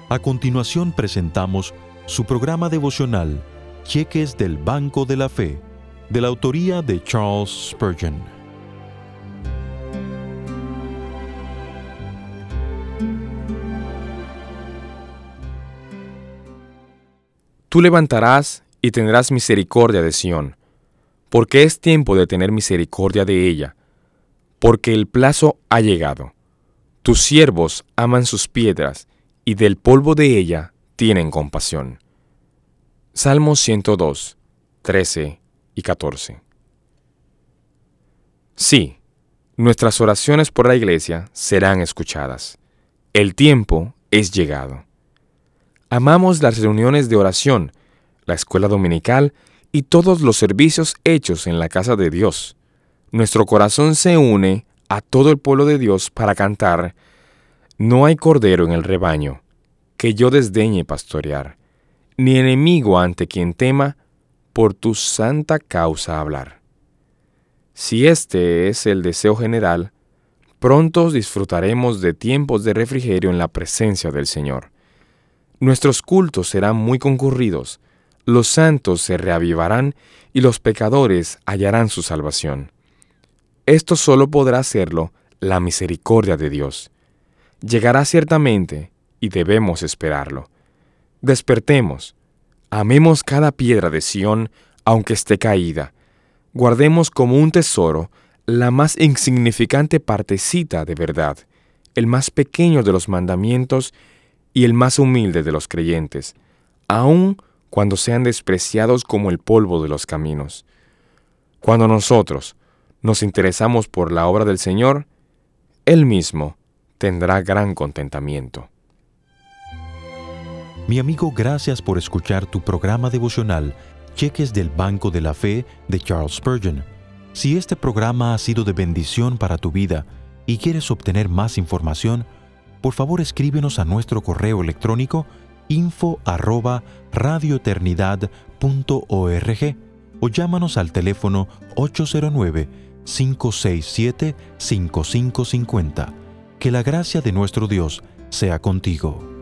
A continuación presentamos su programa devocional, Cheques del Banco de la Fe, de la autoría de Charles Spurgeon. Tú levantarás y tendrás misericordia de Sión, porque es tiempo de tener misericordia de ella, porque el plazo ha llegado. Tus siervos aman sus piedras, y del polvo de ella tienen compasión. Salmos 102, 13 y 14. Sí, nuestras oraciones por la iglesia serán escuchadas. El tiempo es llegado. Amamos las reuniones de oración, la escuela dominical y todos los servicios hechos en la casa de Dios. Nuestro corazón se une a todo el pueblo de Dios para cantar: no hay cordero en el rebaño que yo desdeñe pastorear, ni enemigo ante quien tema por tu santa causa hablar. Si este es el deseo general, pronto disfrutaremos de tiempos de refrigerio en la presencia del Señor. Nuestros cultos serán muy concurridos, los santos se reavivarán y los pecadores hallarán su salvación. Esto solo podrá hacerlo la misericordia de Dios. Llegará ciertamente y debemos esperarlo. Despertemos, amemos cada piedra de Sión, aunque esté caída. Guardemos como un tesoro la más insignificante partecita de verdad, el más pequeño de los mandamientos y el más humilde de los creyentes, aun cuando sean despreciados como el polvo de los caminos. Cuando nosotros nos interesamos por la obra del Señor, Él mismo tendrá gran contentamiento. Mi amigo, gracias por escuchar tu programa devocional, Cheques del Banco de la Fe, de Charles Spurgeon. Si este programa ha sido de bendición para tu vida y quieres obtener más información, por favor escríbenos a nuestro correo electrónico info@radioeternidad.org o llámanos al teléfono 809-567-5550. Que la gracia de nuestro Dios sea contigo.